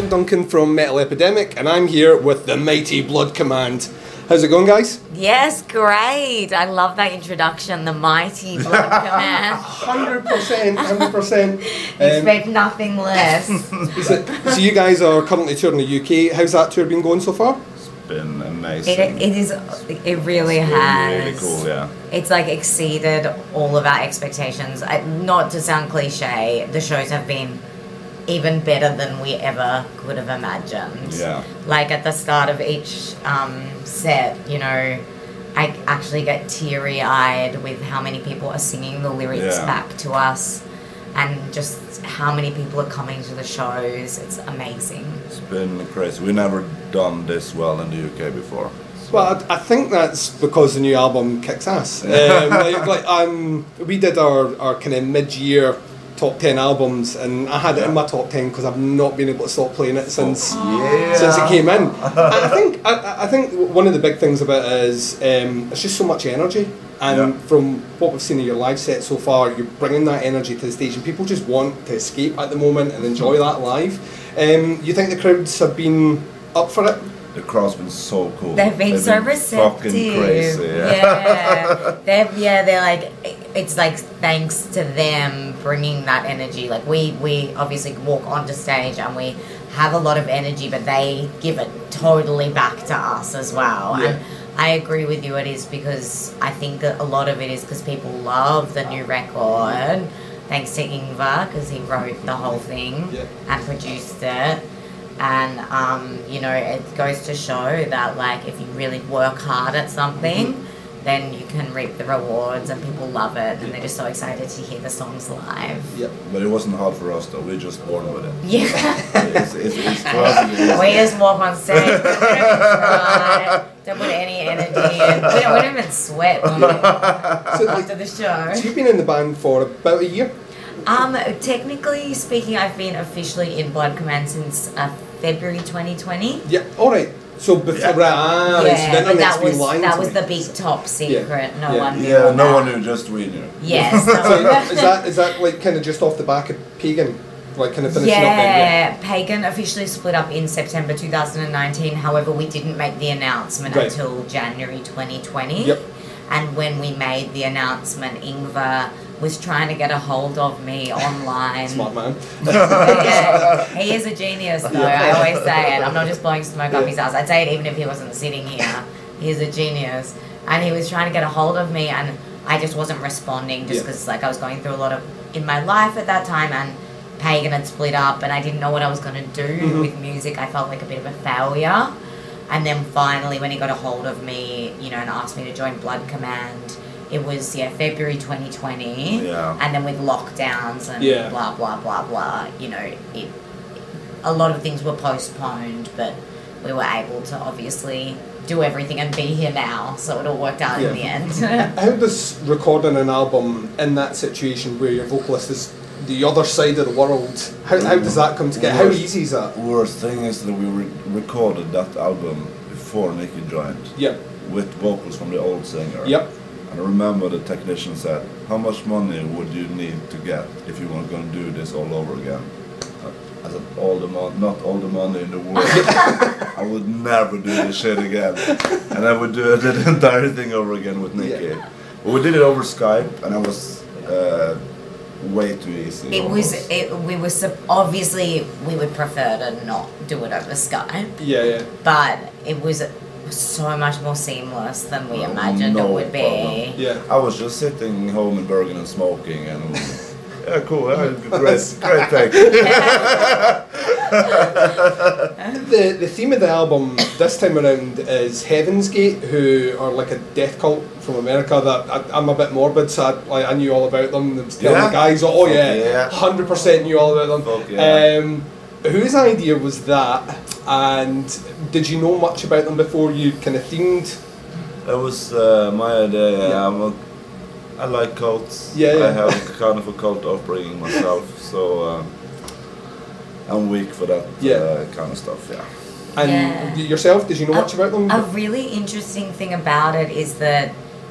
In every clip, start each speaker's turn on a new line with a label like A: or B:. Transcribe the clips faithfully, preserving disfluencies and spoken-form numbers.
A: Greg Duncan from Metal Epidemic, and I'm here with the mighty Blood Command. How's it going, guys?
B: Yes, great. I love that introduction, the mighty Blood Command.
A: one hundred percent, one hundred percent.
B: Expect um, nothing less.
A: So, so you guys are currently touring the U K. How's that tour been going so far?
C: Been amazing.
B: It, it is. It really
C: it's
B: has.
C: Really cool, yeah.
B: It's like exceeded all of our expectations. I, not to sound cliche, the shows have been even better than we ever could have imagined.
C: Yeah.
B: Like at the start of each um, set, you know, I actually get teary-eyed with how many people are singing the lyrics
C: Yeah.
B: back to us, and just how many people are coming to the shows. It's amazing.
C: It's been crazy. We never done this well in the U K before. So.
A: Well, I, I think that's because the new album kicks ass. um, like, like um, we did our, our kind of mid-year top ten albums, and I had it in my top ten because I've not been able to stop playing it since
C: yeah.
A: since it came in. And I think I, I think one of the big things about it is um, it's just so much energy. And
C: yeah.
A: from what we've seen in your live set so far, you're bringing that energy to the stage, and people just want to escape at the moment and enjoy that live. Um, you think the crowds have been up for it?
C: The crowd's been so cool.
B: They've been
C: They've
B: so
C: been
B: receptive.
C: Fucking crazy. Yeah.
B: yeah. They're yeah. They're like, it's like thanks to them bringing that energy. Like we we obviously walk onto stage and we have a lot of energy, but they give it totally back to us as well.
A: Yeah.
B: And I agree with you. It is because I think that a lot of it is because people love the new record. Thanks to Ingvar, because he wrote the whole thing
A: yeah.
B: and produced it. And, um, you know, it goes to show that, like, if you really work hard at something, mm-hmm. then you can reap the rewards, and people love it, and yeah. they're just so excited to hear the songs live.
A: Yeah.
C: But it wasn't hard for us, though. We're just born with it.
B: Yeah.
C: it's, it's, it's for us, it is.
B: We just walk on stage, we don't even try, don't put any energy in. We don't, we don't even sweat when we,
A: so,
B: after
A: like,
B: the show.
A: So you've been in the band for about a year?
B: Um, technically speaking, I've been officially in Blood Command since uh, February twenty twenty.
A: Yeah, alright. So before
C: Yeah.
A: right, ah, right, so
B: Yeah,
A: then
B: but that
A: been
B: was
A: lying
B: that
A: to
B: was
A: me.
B: the big top secret. No
A: Yeah.
B: one knew.
C: Yeah,
B: all
C: no
B: that.
C: one knew, just we knew.
B: Yes.
A: So
B: no
A: is that is that like kind of just off the back of Pagan, like kind of finishing up then?
B: Yeah, Pagan officially split up in September two thousand nineteen. However, we didn't make the announcement
A: Right.
B: until January twenty twenty.
A: Yep.
B: And when we made the announcement, Ingvar was trying to get a hold of me online.
A: Smart man.
B: Yeah, he is a genius, though.
A: Yeah.
B: I always say it. I'm not just blowing smoke up
A: Yeah.
B: his ass. I'd say it even if he wasn't sitting here. He's a genius. And he was trying to get a hold of me, and I just wasn't responding just
A: Yeah.
B: because like, I was going through a lot of in my life at that time, and Pagan had split up, and I didn't know what I was going to do
A: Mm-hmm.
B: with music. I felt like a bit of a failure. And then finally, when he got a hold of me, you know, and asked me to join Blood Command, it was, yeah, February twenty twenty.
C: Yeah.
B: And then with lockdowns and
A: Yeah.
B: blah, blah, blah, blah, you know, it, a lot of things were postponed, but we were able to obviously do everything and be here now. So it all worked out
A: Yeah.
B: in the end.
A: How does recording an album in that situation where your vocalist is the other side of the world, how, how does that come together? How easy is that?
C: Worst thing is that we re- recorded that album before Nicky joined.
A: Yep.
C: With vocals from the old singer.
A: Yep.
C: And I remember the technician said, how much money would you need to get if you were going to do this all over again? I said, all the mo- not all the money in the world. I would never do this shit again. And I would do the entire thing over again with Nicky.
A: Yeah.
C: But we did it over Skype, and it was uh, way too easy.
B: It was,
C: almost.
B: it, we were, sup- obviously, we would prefer to not do it over Skype,
A: Yeah, yeah.
B: but it was so much more seamless than we imagined
C: No
B: it would be.
C: problem.
A: Yeah.
C: I was just sitting home in Bergen and smoking, and yeah, cool, yeah, great, great take.
A: The the theme of the album this time around is Heaven's Gate, who are like a death cult from America that I, I'm a bit morbid, so I, like, I knew all about them. I was telling
C: Yeah?
A: the guys, oh
C: Fuck
A: yeah,
C: yeah.
A: one hundred percent knew all about them.
C: Fuck yeah.
A: Um, whose idea was that, and did you know much about them before you kind of themed?
C: That was uh, my idea. Yeah,
A: Yeah.
C: I'm a, I like cults.
A: Yeah, yeah.
C: I have kind of a cult upbringing myself, so um, I'm weak for that
A: Yeah.
C: uh, kind of stuff. Yeah.
A: And
B: Yeah.
A: y- yourself, did you know much about them?
B: A really interesting thing about it is that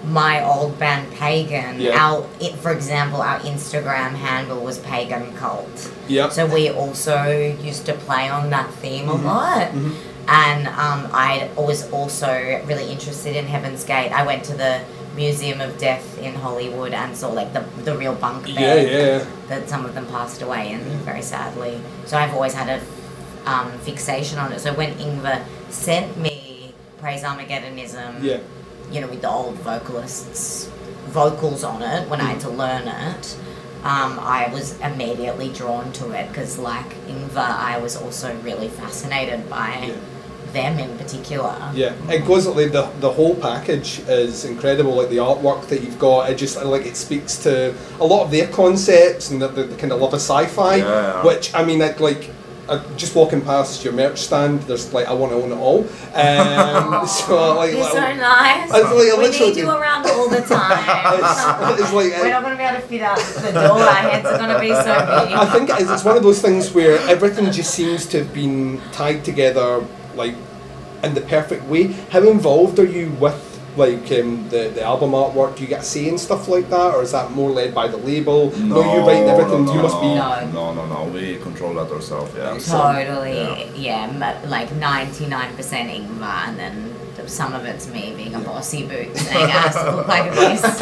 B: my old band Pagan,
A: Yeah.
B: our it, for example, our Instagram handle was Pagan Cult.
A: Yeah.
B: So we also used to play on that theme
A: Mhm.
B: a lot.
A: Mhm.
B: And um, I was also really interested in Heaven's Gate. I went to the Museum of Death in Hollywood and saw like the the real bunk bed
A: Yeah, yeah.
B: that some of them passed away and
A: Yeah.
B: very sadly. So I've always had a um, fixation on it. So when Ingvar sent me Praise Armageddonism,
A: Yeah.
B: you know, with the old vocalists' vocals on it, when I had to learn it, um, I was immediately drawn to it because, like Ingvar, I was also really fascinated by
A: Yeah.
B: them in particular.
A: Yeah, it goes like the the whole package is incredible. Like the artwork that you've got, it just like it speaks to a lot of their concepts and the, the, the kind of love of sci-fi.
C: Yeah.
A: Which I mean, it, like uh, just walking past your merch stand, there's like I want to own it all. Um, so like,
B: You're
A: like
B: so nice.
A: It's like
B: We
A: literally-
B: need you around all the time.
A: it's, it's like
B: We're not going to be able to fit out the door. Our heads are going to be so big.
A: I think it is, it's one of those things where everything just seems to have been tied together like in the perfect way. How involved are you with like um, the, the album artwork? Do you get a say in stuff like that, or is that more led by the label?
C: No,
A: you write everything.
C: no,
A: you must be.
B: No.
C: No, no, no. We control that ourselves. Yeah.
B: Totally, yeah, m- like ninety-nine percent Ingvar, and then some of it's me being a bossy boot saying, I have to look like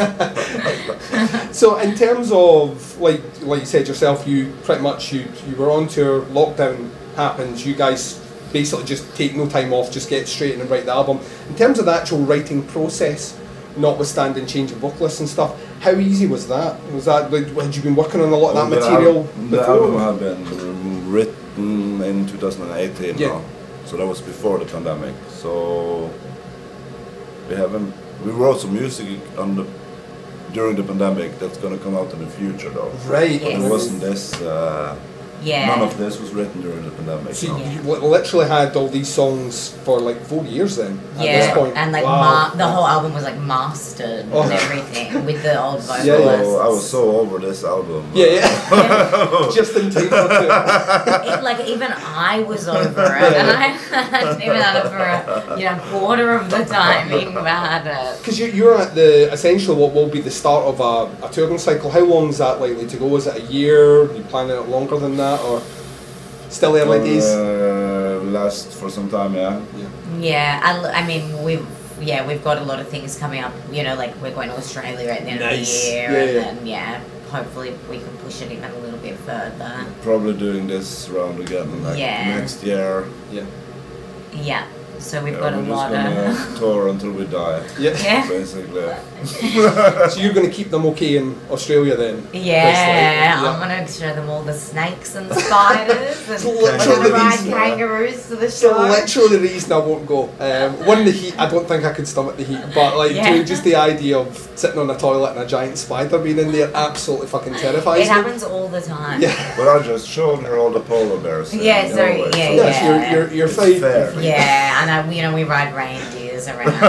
B: this.
A: So in terms of like like you said yourself, you pretty much you you were on tour. Lockdown happens. You guys basically just take no time off, just get straight in and write the album. In terms of the actual writing process, notwithstanding changing vocalists and stuff, how easy was that? Was that like, had you been working on a lot of that
C: Well, the
A: material
C: al- The
A: before?
C: album had been written in two thousand eighteen
A: Yeah.
C: now, so that was before the pandemic. So we haven't. We wrote some music on the during the pandemic that's gonna come out in the future though.
A: Right.
B: Yes.
C: It wasn't this. Uh,
B: Yeah.
C: None of this was written during the pandemic.
A: So
C: no.
B: Yeah.
A: you li- literally had all these songs for like four years then. At
B: Yeah,
A: this point.
B: and like
A: Wow.
B: ma- the whole album was like mastered
A: Oh.
B: and everything with the old
A: Yeah,
B: vocalists.
C: So I was so over this album.
A: Yeah, yeah. Just in time for it.
B: It, like even I was over it, and I hadn't even had it for a you know quarter of the time. Ingvar had it.
A: Because you, you're at the essentially what will be the start of a, a touring cycle. How long is that likely to go? Is it a year? Are you planning it longer than that, or still early days?
C: Uh, last for some time, yeah.
B: Yeah, I, l- I mean we've yeah we've got a lot of things coming up. You know, like we're going to Australia at the end
A: Nice.
B: of the year,
A: Yeah,
B: and
A: yeah.
B: then yeah, hopefully we can push it even a little bit further.
C: Probably doing this round again like
B: Yeah.
C: next year.
A: Yeah.
B: Yeah, so we've
C: Yeah,
B: got a
C: we're
B: lot
C: just gonna
B: of
C: tour until we die,
A: Yeah.
B: yeah.
C: basically.
A: So you're going to keep them okay in Australia then?
B: Yeah,
A: Basically,
B: I'm gonna show them all the snakes and spiders, and
A: So
B: we're
A: literally
B: gonna ride
A: these-
B: kangaroos to the
A: So
B: show.
A: literally the reason I won't go. Um, one, the heat. I don't think I could stomach the heat. But like,
B: Yeah.
A: dude, just the idea of sitting on a toilet and a giant spider being in there absolutely fucking terrifies
B: It
A: me.
B: happens all the time.
A: Yeah.
C: But I just showed her all the polar bears. in
B: Yeah, so,
C: Norway,
B: yeah,
A: Yes,
B: yeah.
A: you're you're you're
C: It's
A: fine.
C: fair.
B: Yeah, and I, you know we ride reindeers around.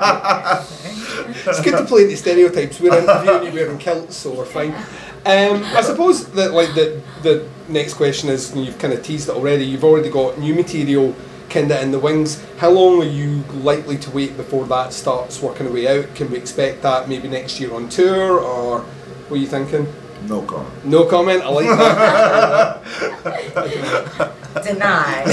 A: It's good to play the stereotypes. We're interviewing you wearing kilts, so we're fine. Um, I suppose that like the the next question is, and you've kind of teased it already. You've already got new material kind of in the wings. How long are you likely to wait before that starts working away out? Can we expect that maybe next year on tour, or what are you thinking?
C: No comment.
A: No comment. I like that.
B: Denied.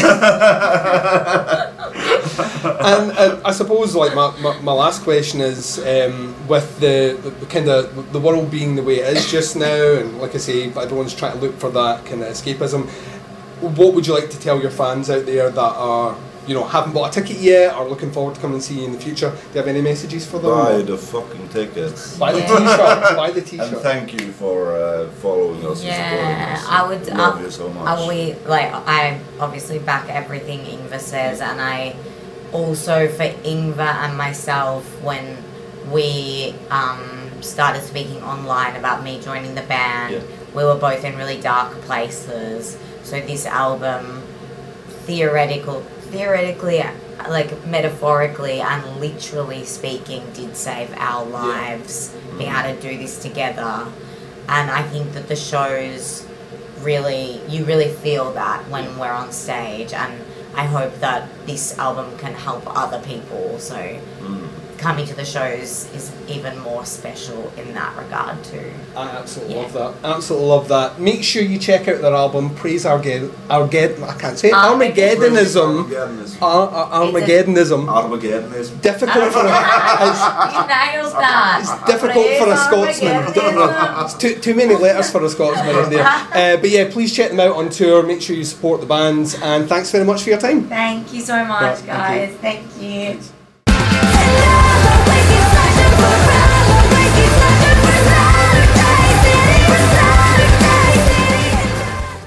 A: and, and I suppose like my, my, my last question is um, with the, the, the kind of the world being the way it is just now, and like I say, everyone's trying to look for that kind of escapism. What would you like to tell your fans out there that are, you know, haven't bought a ticket yet or looking forward to coming and see you in the future? Do you have any messages for them?
C: Buy the fucking tickets.
A: Buy the
B: Yeah.
A: t-shirt. Buy the
C: And
A: t-shirt.
C: thank you for uh, following us
B: Yeah,
C: and supporting us.
B: I would.
C: Love
B: uh,
C: you so much.
B: I we like. I obviously back everything Ingvar says, and I also for Ingvar and myself when we um, started speaking online about me joining the band,
A: Yeah.
B: we were both in really dark places. So this album, theoretical, theoretically, like metaphorically and literally speaking, did save our lives. Being able to do this together, and I think that the shows really, you really feel that when we're on stage, and I hope that this album can help other people also
C: Mm.
B: coming to the shows is even more special in that regard too.
A: I absolutely
B: Yeah.
A: love that. Absolutely love that. Make sure you check out their album, Praise Arged- Arged- I can't say it.
B: Armageddon.
A: Armageddonism.
C: Armageddonism.
A: Ar- Ar- Armageddonism.
C: Armageddonism.
A: Difficult for a, it's,
B: You nailed that.
A: it's difficult for a Scotsman.
B: Armageddon.
A: It's too, too many letters for a Scotsman in there. Uh, but yeah, please check them out on tour. Make sure you support the bands. And thanks very much for your time.
B: Thank you so much,
A: Right, thank you.
B: guys. Thank you.
A: Thanks.